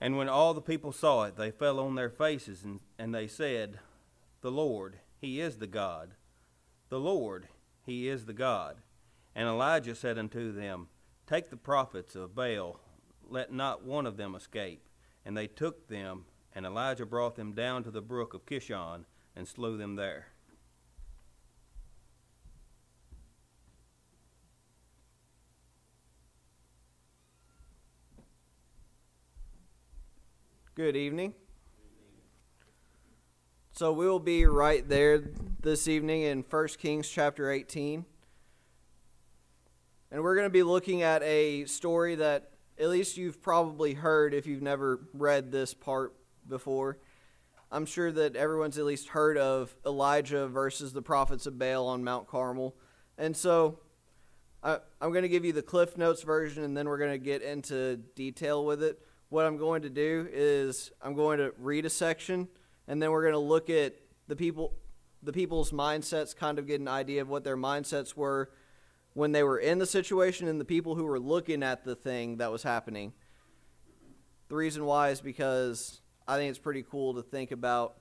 And when all the people saw it, they fell on their faces, and they said, The Lord, he is the God. The Lord, he is the God. And Elijah said unto them, Take the prophets of Baal, let not one of them escape. And they took them, and Elijah brought them down to the brook of Kishon, and slew them there. Good evening. So we will be right there this evening in 1 Kings chapter 18. And we're going to be looking at a story that at least you've probably heard if you've never read this part before. I'm sure that everyone's at least heard of Elijah versus the prophets of Baal on Mount Carmel. And so I'm going to give you the Cliff Notes version, and then we're going to get into detail with it. What I'm going to do is I'm going to read a section, and then we're going to look at the people's mindsets, kind of get an idea of what their mindsets were when they were in the situation and the people who were looking at the thing that was happening. The reason why is because I think it's pretty cool to think about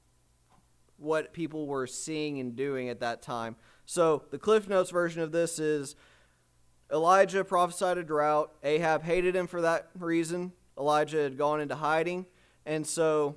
what people were seeing and doing at that time. So the Cliff Notes version of this is Elijah prophesied a drought. Ahab hated him for that reason. Elijah had gone into hiding, and so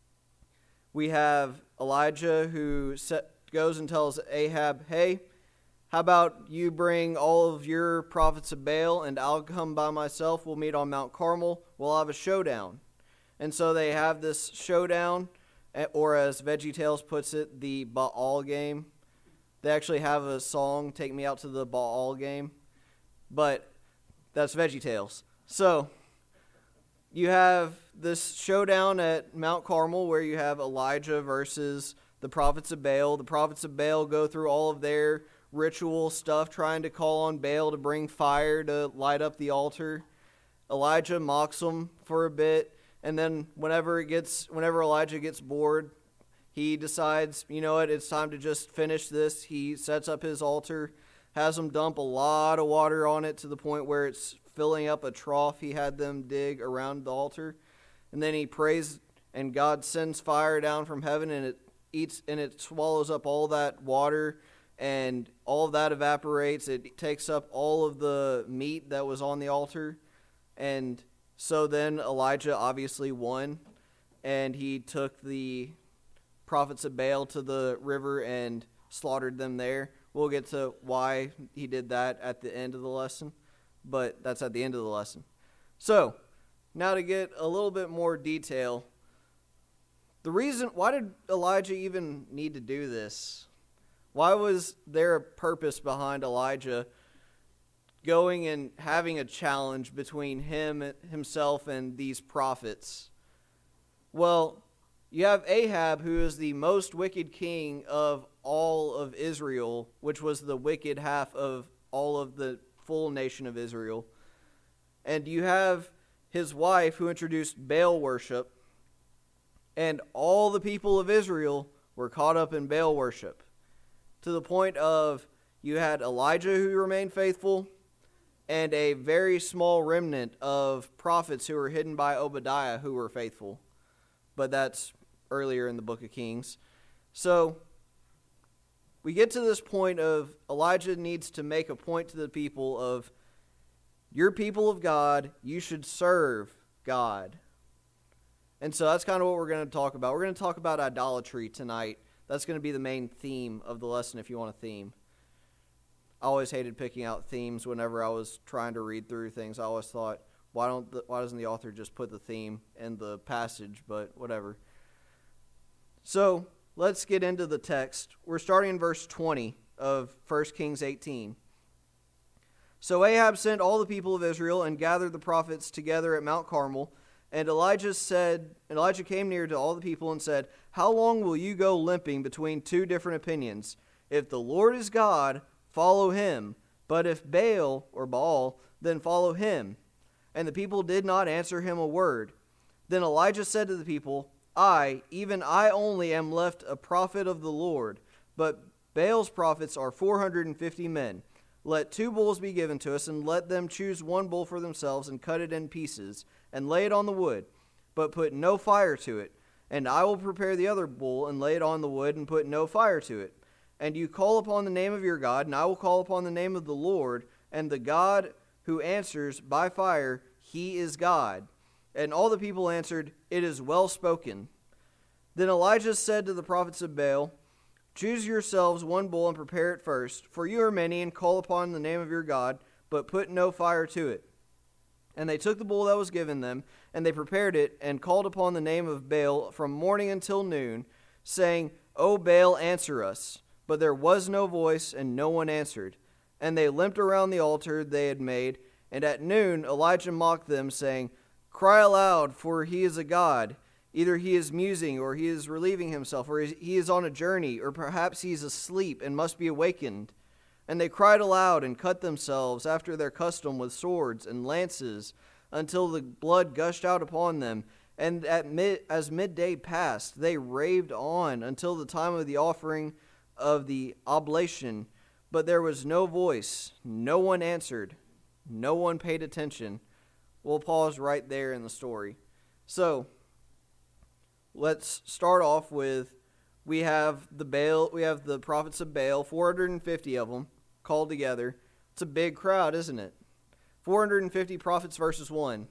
we have Elijah who goes and tells Ahab, hey, how about you bring all of your prophets of Baal, and I'll come by myself. We'll meet on Mount Carmel. We'll have a showdown. And so they have this showdown, or as VeggieTales puts it, the Baal game. They actually have a song, Take Me Out to the Baal Game, but that's VeggieTales. So you have this showdown at Mount Carmel where you have Elijah versus the prophets of Baal. The prophets of Baal go through all of their ritual stuff, trying to call on Baal to bring fire to light up the altar. Elijah mocks them for a bit, and then whenever Elijah gets bored, he decides, you know what, it's time to just finish this. He sets up his altar, has them dump a lot of water on it to the point where it's filling up a trough he had them dig around the altar. And then he prays, and God sends fire down from heaven, and it swallows up all that water, and all of that evaporates. It takes up all of the meat that was on the altar. And so then Elijah obviously won, and he took the prophets of Baal to the river and slaughtered them there. We'll get to why he did that at the end of the lesson, but that's at the end of the lesson. So, now to get a little bit more detail, why did Elijah even need to do this? Why was there a purpose behind Elijah going and having a challenge between himself and these prophets? Well, you have Ahab, who is the most wicked king of all of Israel, which was the wicked half of all of the full nation of Israel. And you have his wife, who introduced Baal worship, and all the people of Israel were caught up in Baal worship, to the point of you had Elijah who remained faithful, and a very small remnant of prophets who were hidden by Obadiah who were faithful. But that's earlier in the book of Kings. So we get to this point of Elijah needs to make a point to the people of, you're people of God, you should serve God. And so that's kind of what we're going to talk about. We're going to talk about idolatry tonight. That's going to be the main theme of the lesson if you want a theme. I always hated picking out themes whenever I was trying to read through things. I always thought, why doesn't the author just put the theme in the passage, but whatever. So let's get into the text. We're starting in verse 20 of 1 Kings 18. So Ahab sent all the people of Israel and gathered the prophets together at Mount Carmel. And Elijah came near to all the people and said, How long will you go limping between two different opinions? If the Lord is God, follow him. But if Baal, then follow him. And the people did not answer him a word. Then Elijah said to the people, even I only am left a prophet of the Lord, but Baal's prophets are 450 men. Let 2 bulls be given to us, and let them choose 1 bull for themselves, and cut it in pieces, and lay it on the wood. but put no fire to it. And I will prepare the other bull, and lay it on the wood, and put no fire to it. And you call upon the name of your God, and I will call upon the name of the Lord, and the God who answers by fire, he is God. And all the people answered, It is well spoken. Then Elijah said to the prophets of Baal, Choose yourselves one bull and prepare it first, for you are many, and call upon the name of your God, but put no fire to it. And they took the bull that was given them, and they prepared it, and called upon the name of Baal from morning until noon, saying, O Baal, answer us. But there was no voice, and no one answered. And they limped around the altar they had made, and at noon Elijah mocked them, saying, Cry aloud, for he is a god. Either he is musing, or he is relieving himself, or he is on a journey, or perhaps he is asleep and must be awakened. And they cried aloud and cut themselves after their custom with swords and lances, until the blood gushed out upon them. And as midday passed, they raved on until the time of the offering of the oblation. But there was no voice, no one answered, no one paid attention. We'll pause right there in the story. So, let's start off with, we have the prophets of Baal, 450 of them, called together. It's a big crowd, isn't it? 450 prophets versus one.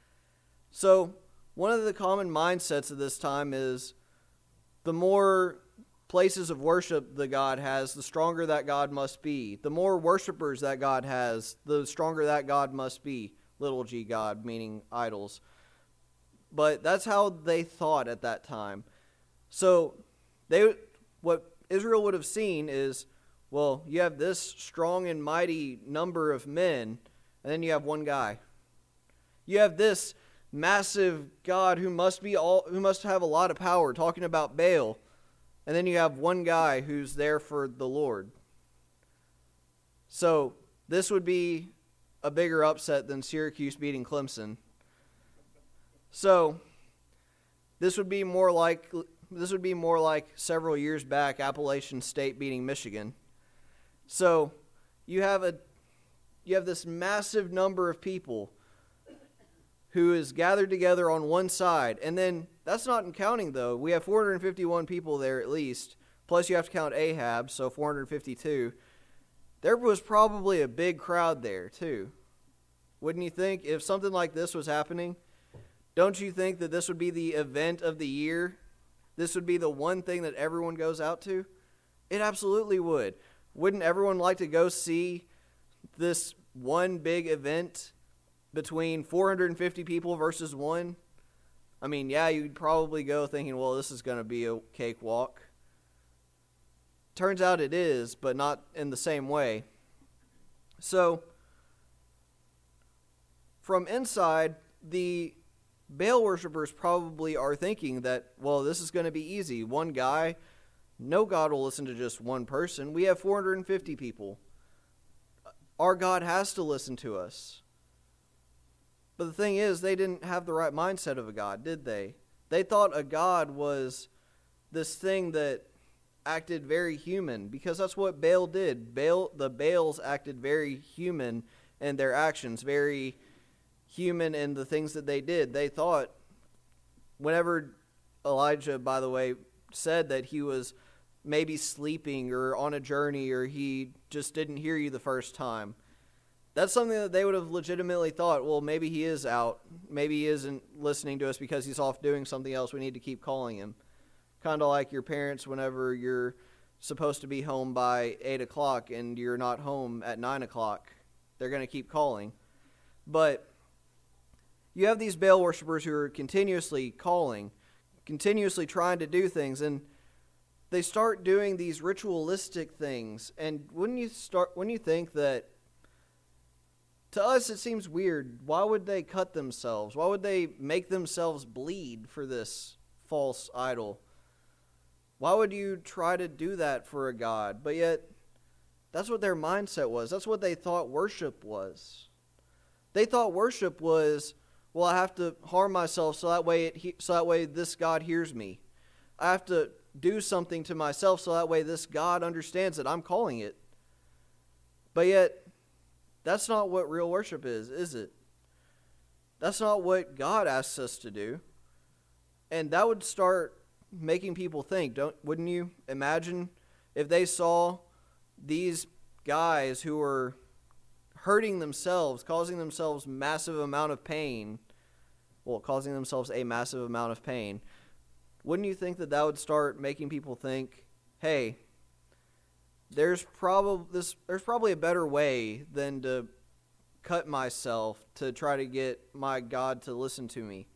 So, one of the common mindsets of this time is the more places of worship the God has, the stronger that God must be. The more worshipers that God has, the stronger that God must be. Little g God, meaning idols. But that's how they thought at that time. So, what Israel would have seen is, well, you have this strong and mighty number of men, and then you have one guy. You have this massive God who must have a lot of power, talking about Baal, and then you have one guy who's there for the Lord. So this would be a bigger upset than Syracuse beating Clemson. So this would be more like several years back, Appalachian State beating Michigan. So you have this massive number of people who is gathered together on one side. And then that's not counting, though. We have 451 people there at least. Plus you have to count Ahab, so 452. There was probably a big crowd there, too. Wouldn't you think? If something like this was happening, don't you think that this would be the event of the year? This would be the one thing that everyone goes out to? It absolutely would. Wouldn't everyone like to go see this one big event between 450 people versus one? I mean, yeah, you'd probably go thinking, well, this is going to be a cakewalk. Turns out it is, but not in the same way. So, from inside, the Baal worshippers probably are thinking that, well, this is going to be easy. One guy, no God will listen to just one person. We have 450 people. Our God has to listen to us. But the thing is, they didn't have the right mindset of a God, did they? They thought a God was this thing that acted very human, because that's what Baal did. The Baals acted very human in their actions, very human in the things that they did. They thought, whenever Elijah, by the way, said that he was maybe sleeping or on a journey, or he just didn't hear you the first time, that's something that they would have legitimately thought, well, maybe he is out. Maybe he isn't listening to us because he's off doing something else. We need to keep calling him. Kind of like your parents whenever you're supposed to be home by 8 o'clock and you're not home at 9 o'clock. They're going to keep calling. But you have these Baal worshipers who are continuously calling, continuously trying to do things, and they start doing these ritualistic things. And wouldn't you think that, to us it seems weird, why would they cut themselves? Why would they make themselves bleed for this false idol? Why would you try to do that for a God? But yet, that's what their mindset was. That's what they thought worship was. They thought worship was, well, I have to harm myself so that way this God hears me. I have to do something to myself so that way this God understands that I'm calling it. But yet, that's not what real worship is it? That's not what God asks us to do. And that would start making people think, wouldn't you? Imagine if they saw these guys who were hurting themselves, causing themselves a massive amount of pain. Wouldn't you think that would start making people think, hey, there's probably a better way than to cut myself to try to get my God to listen to me?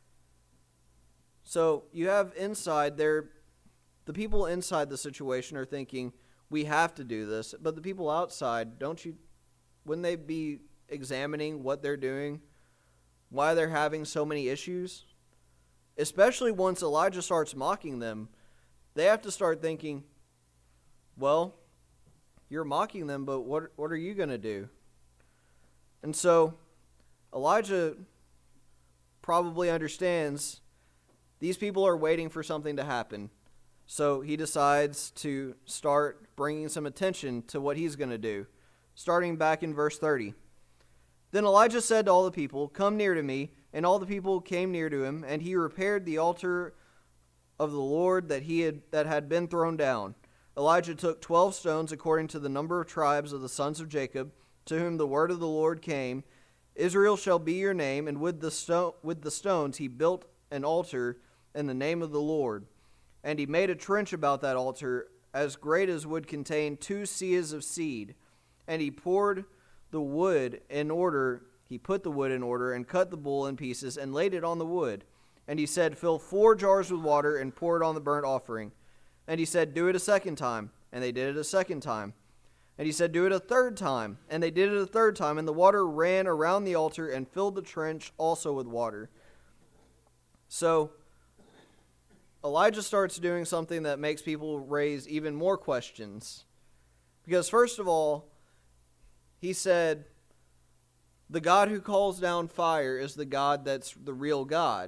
So you have inside there, the people inside the situation are thinking, we have to do this. But the people outside, wouldn't they be examining what they're doing, why they're having so many issues? Especially once Elijah starts mocking them, they have to start thinking, well, you're mocking them, but what are you going to do? And so Elijah probably understands these people are waiting for something to happen. So he decides to start bringing some attention to what he's going to do. Starting back in verse 30. Then Elijah said to all the people, "Come near to me." And all the people came near to him, and he repaired the altar of the Lord that had been thrown down. Elijah took 12 stones according to the number of tribes of the sons of Jacob, to whom the word of the Lord came. Israel shall be your name, and with the stones he built an altar in the name of the Lord. And he made a trench about that altar as great as would contain 2 seahs of seed. And he put the wood in order, and cut the bull in pieces, and laid it on the wood. And he said, "Fill 4 jars with water, and pour it on the burnt offering." And he said, "Do it a second time." And they did it a second time. And he said, "Do it a third time." And they did it a third time. And the water ran around the altar, and filled the trench also with water. So Elijah starts doing something that makes people raise even more questions. Because first of all, he said, the God who calls down fire is the God that's the real God.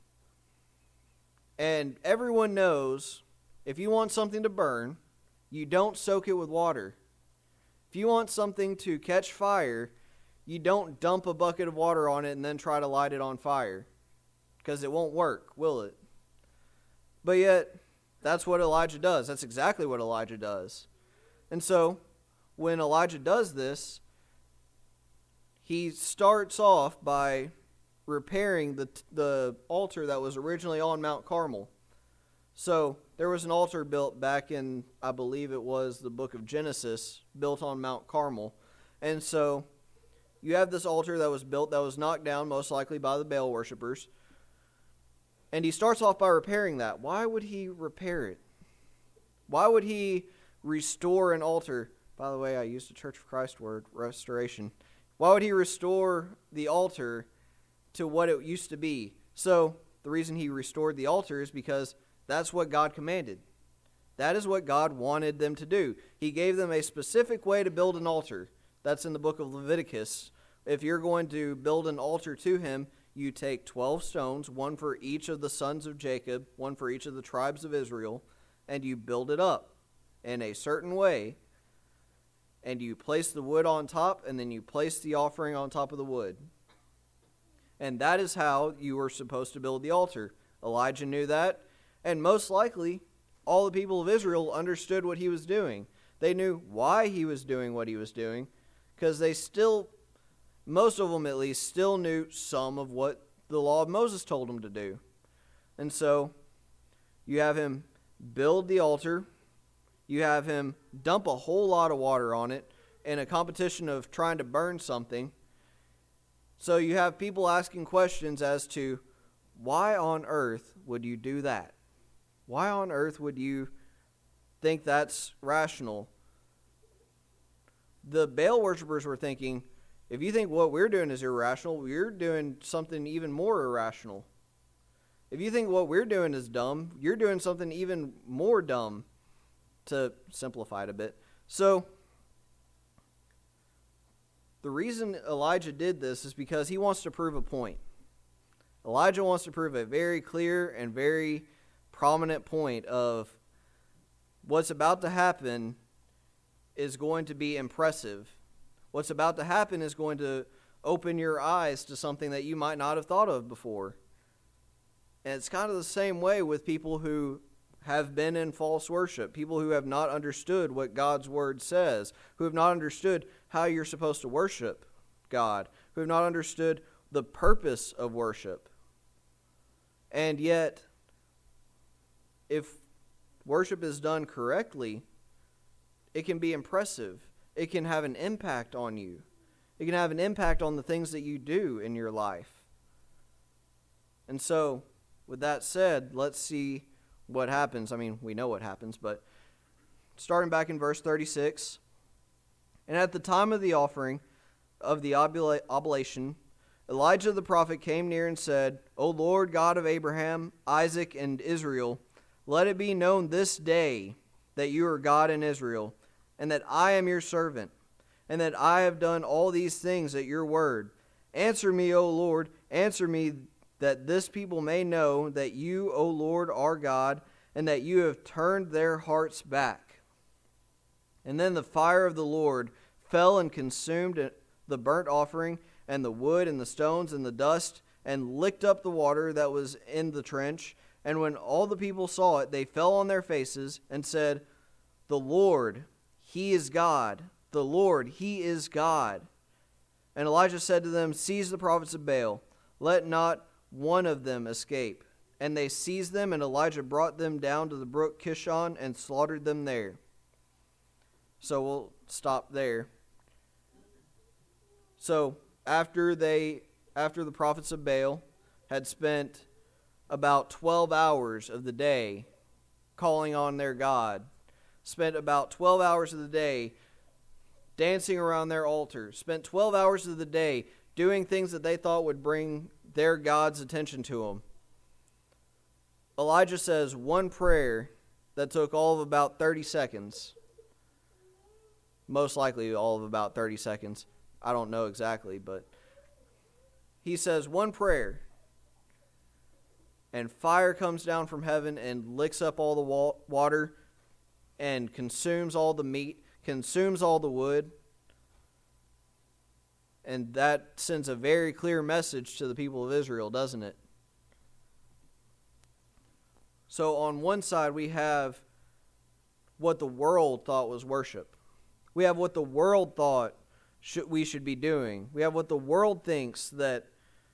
And everyone knows, if you want something to burn, you don't soak it with water. If you want something to catch fire, you don't dump a bucket of water on it and then try to light it on fire. Because it won't work, will it? But yet, that's what Elijah does. That's exactly what Elijah does. And so, when Elijah does this, he starts off by repairing the altar that was originally on Mount Carmel. So there was an altar built back in, I believe it was the book of Genesis, built on Mount Carmel. And so you have this altar that was built, that was knocked down most likely by the Baal worshipers. And he starts off by repairing that. Why would he repair it? Why would he restore an altar? By the way, I used a Church of Christ word, restoration. Why would he restore the altar to what it used to be? So the reason he restored the altar is because that's what God commanded. That is what God wanted them to do. He gave them a specific way to build an altar. That's in the book of Leviticus. If you're going to build an altar to him, you take 12 stones, one for each of the sons of Jacob, one for each of the tribes of Israel, and you build it up in a certain way. And you place the wood on top, and then you place the offering on top of the wood. And that is how you were supposed to build the altar. Elijah knew that, and most likely, all the people of Israel understood what he was doing. They knew why he was doing what he was doing, because most of them at least, still knew some of what the law of Moses told them to do. And so, you have him build the altar. You have him dump a whole lot of water on it in a competition of trying to burn something. So you have people asking questions as to, why on earth would you do that? Why on earth would you think that's rational? The Baal worshipers were thinking, if you think what we're doing is irrational, you're doing something even more irrational. If you think what we're doing is dumb, you're doing something even more dumb, to simplify it a bit. So, the reason Elijah did this is because he wants to prove a point. Elijah wants to prove a very clear and very prominent point of what's about to happen is going to be impressive. What's about to happen is going to open your eyes to something that you might not have thought of before. And it's kind of the same way with people who have been in false worship, people who have not understood what God's word says, who have not understood how you're supposed to worship God, who have not understood the purpose of worship. And yet, if worship is done correctly, it can be impressive. It can have an impact on you. It can have an impact on the things that you do in your life. And so, with that said, let's see what happens. I mean, we know what happens, but starting back in verse 36, and at the time of the offering of the oblation, Elijah the prophet came near and said, O Lord God of Abraham, Isaac, and Israel, let it be known this day that you are God in Israel, and that I am your servant, and that I have done all these things at your word. Answer me, O Lord, answer me, that this people may know that you, O Lord, are God, and that you have turned their hearts back. And then the fire of the Lord fell and consumed the burnt offering, and the wood, and the stones, and the dust, and licked up the water that was in the trench. And when all the people saw it, they fell on their faces, and said, The Lord, He is God. The Lord, He is God. And Elijah said to them, Seize the prophets of Baal. Let not one of them escape. And they seized them, and Elijah brought them down to the brook Kishon and slaughtered them there. So we'll stop there. So after the prophets of Baal had spent about 12 hours of the day calling on their God, spent about 12 hours of the day dancing around their altar, spent 12 hours of the day doing things that they thought would bring their God's attention to them, Elijah says one prayer that took all of about 30 seconds. Most likely all of about 30 seconds. I don't know exactly, but he says one prayer, and fire comes down from heaven and licks up all the water and consumes all the meat, consumes all the wood. And that sends a very clear message to the people of Israel, doesn't it? So on one side we have what the world thought was worship. We have what the world thought we should be doing. We have what the world thinks that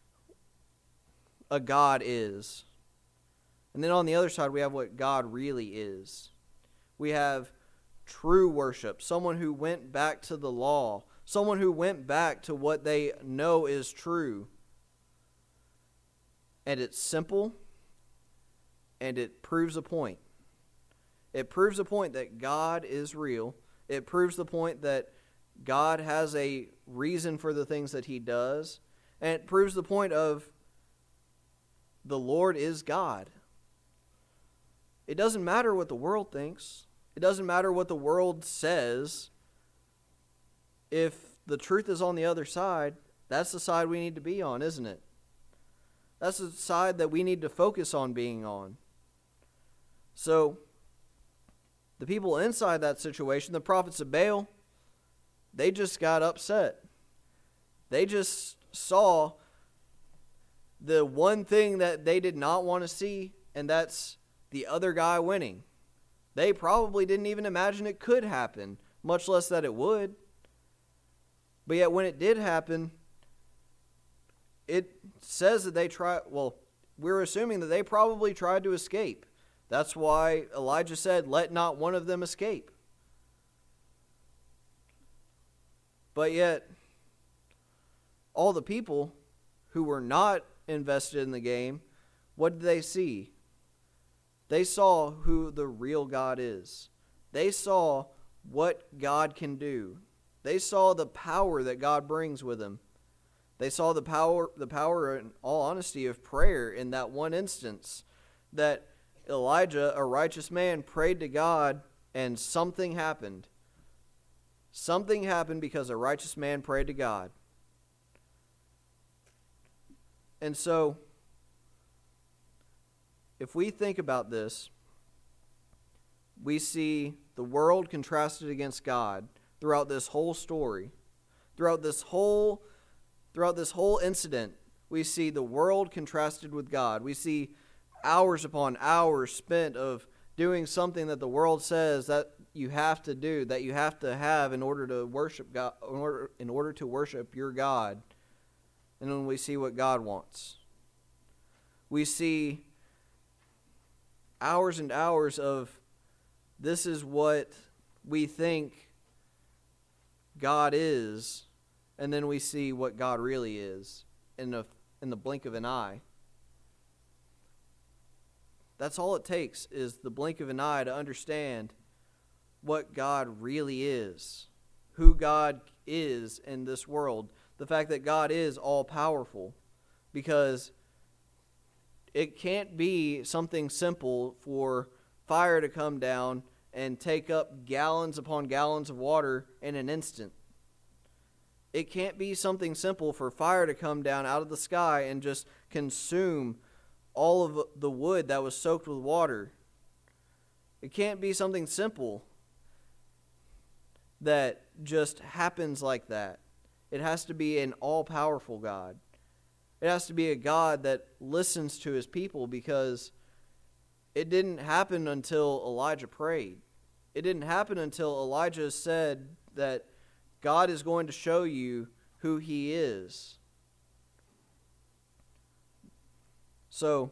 a God is. And then on the other side we have what God really is. We have true worship, someone who went back to the law, someone who went back to what they know is true. And it's simple, and it proves a point. It proves a point that God is real. It proves the point that God has a reason for the things that He does. And it proves the point of the Lord is God. It doesn't matter what the world thinks. It doesn't matter what the world says. If the truth is on the other side, that's the side we need to be on, isn't it? That's the side that we need to focus on being on. So, the people inside that situation, the prophets of Baal, they just got upset. They just saw the one thing that they did not want to see, and that's the other guy winning. They probably didn't even imagine it could happen, much less that it would. But yet when it did happen, it says that they tried, well, we're assuming that they probably tried to escape. That's why Elijah said, let not one of them escape. But yet, all the people who were not invested in the game, what did they see? They saw who the real God is. They saw what God can do. They saw the power that God brings with Him. They saw the power, in all honesty, of prayer in that one instance, that Elijah, a righteous man, prayed to God and something happened. Something happened because a righteous man prayed to God. And so, if we think about this, we see the world contrasted against God throughout this whole story. Throughout this whole incident, we see the world contrasted with God. We see hours upon hours spent of doing something that the world says that you have to do, that you have to have in order to worship God, in order to worship your God. And then we see what God wants. We see hours and hours of this is what we think God is, and then we see what God really is in the blink of an eye. That's all it takes, is the blink of an eye to understand what God really is, who God is in this world, the fact that God is all-powerful, because it can't be something simple for fire to come down and take up gallons upon gallons of water in an instant. It can't be something simple for fire to come down out of the sky and just consume all of the wood that was soaked with water. It can't be something simple that just happens like that. It has to be an all-powerful God. It has to be a God that listens to his people, because it didn't happen until Elijah prayed. It didn't happen until Elijah said that God is going to show you who he is. So,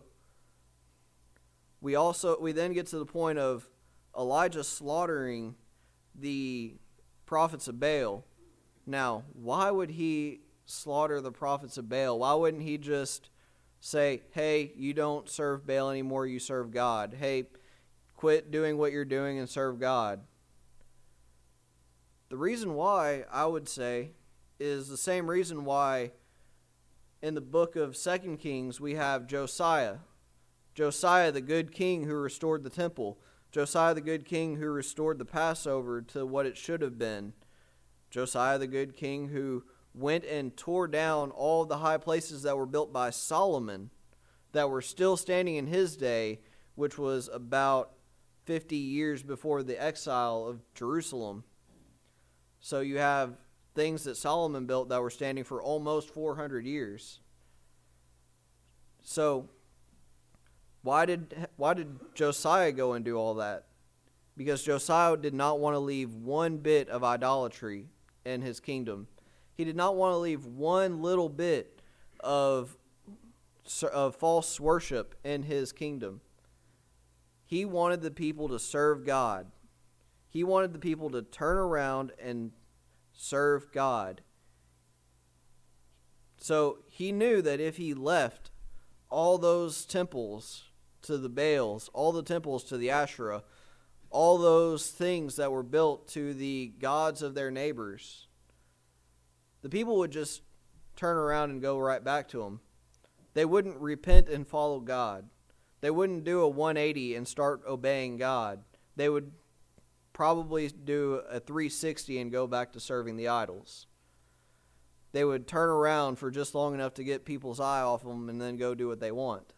we then get to the point of Elijah slaughtering the prophets of Baal. Now, why would he slaughter the prophets of Baal? Why wouldn't he just say, hey, you don't serve Baal anymore, you serve God. Hey, quit doing what you're doing and serve God. The reason why, I would say, is the same reason why in the book of 2 Kings we have Josiah. Josiah, the good king who restored the temple. Josiah, the good king who restored the Passover to what it should have been. Josiah, the good king who went and tore down all the high places that were built by Solomon that were still standing in his day, which was about 50 years before the exile of Jerusalem. So you have things that Solomon built that were standing for almost 400 years. So why did Josiah go and do all that? Because Josiah did not want to leave one bit of idolatry in his kingdom. He did not want to leave one little bit of false worship in his kingdom. He wanted the people to serve God. He wanted the people to turn around and serve God. So he knew that if he left all those temples to the Baals, all the temples to the Asherah, all those things that were built to the gods of their neighbors, the people would just turn around and go right back to them. They wouldn't repent and follow God. They wouldn't do a 180 and start obeying God. They would probably do a 360 and go back to serving the idols. They would turn around for just long enough to get people's eye off them and then go do what they want.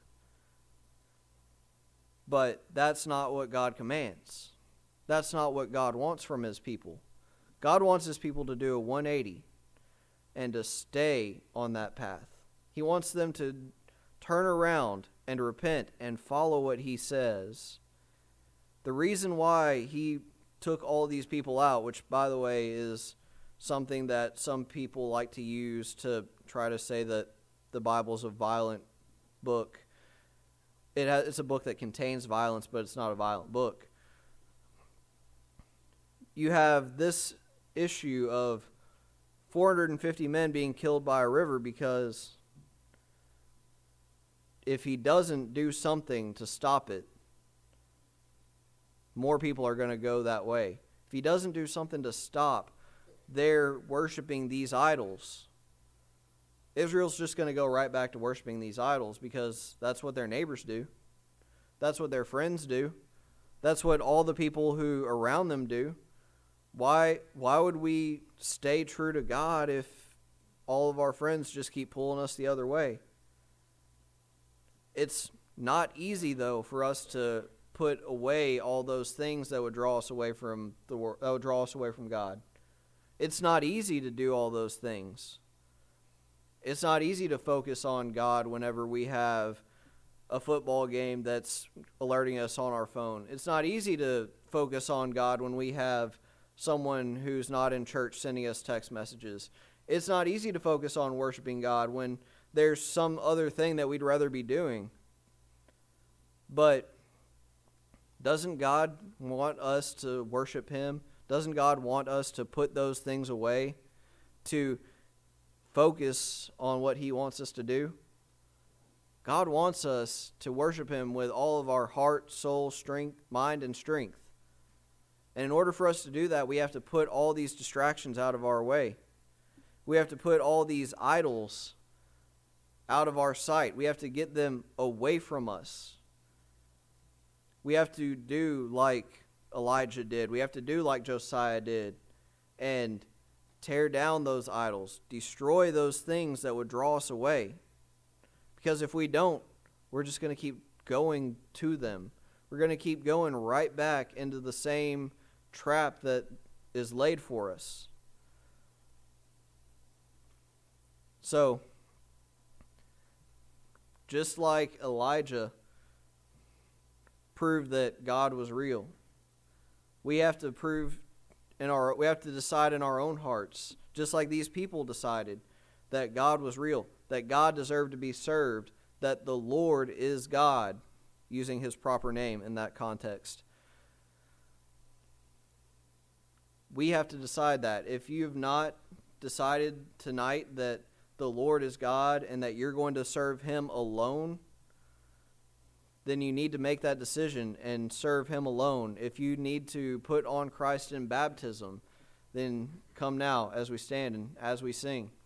But that's not what God commands. That's not what God wants from his people. God wants his people to do a 180 and to stay on that path. He wants them to turn around and repent and follow what he says. The reason why he took all these people out, which, by the way, is something that some people like to use to try to say that the Bible's a violent book. It's a book that contains violence, but it's not a violent book. You have this issue of 450 men being killed by a river because if he doesn't do something to stop it, more people are going to go that way. If he doesn't do something to stop their worshiping these idols, Israel's just going to go right back to worshiping these idols because that's what their neighbors do. That's what their friends do. That's what all the people who around them do. Why would we stay true to God if all of our friends just keep pulling us the other way? It's not easy, though, for us to put away all those things that would draw us away from God. It's not easy to do all those things. It's not easy to focus on God whenever we have a football game that's alerting us on our phone. It's not easy to focus on God when we have someone who's not in church sending us text messages. It's not easy to focus on worshiping God when there's some other thing that we'd rather be doing. But doesn't God want us to worship Him? Doesn't God want us to put those things away, to focus on what He wants us to do? God wants us to worship Him with all of our heart, soul, strength, mind, and strength. And in order for us to do that, we have to put all these distractions out of our way. We have to put all these idols out of our sight. We have to get them away from us. We have to do like Elijah did. We have to do like Josiah did and tear down those idols, destroy those things that would draw us away. Because if we don't, we're just going to keep going to them. We're going to keep going right back into the same trap that is laid for us. So, just like Elijah proved that God was real, we have to decide in our own hearts, just like these people decided that God was real, that God deserved to be served, that the Lord is God, using His proper name in that context. We have to decide that. If you have not decided tonight that the Lord is God and that you're going to serve Him alone, then you need to make that decision and serve Him alone. If you need to put on Christ in baptism, then come now as we stand and as we sing.